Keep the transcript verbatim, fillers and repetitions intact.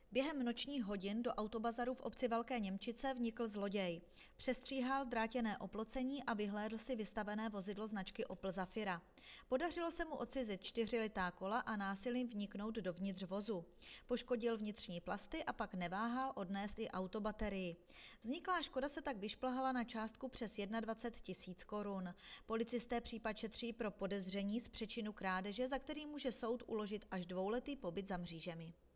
Během nočních hodin do autobazaru v obci Velké Němčice vnikl zloděj. Přestříhal drátěné oplocení a vyhlédl si vystavené vozidlo značky Opel Zafira. Podařilo se mu odcizit čtyři litá kola a násilím vniknout dovnitř vozu. Poškodil vnitřní plasty a pak neváhal odnést i autobaterii. Vzniklá škoda se tak vyšplhala na částku přes dvacet jedna tisíc korun. Policisté případ šetří pro podezření z přečinu krádeže, za který může soud uložit až dvouletý pobyt za mřížemi.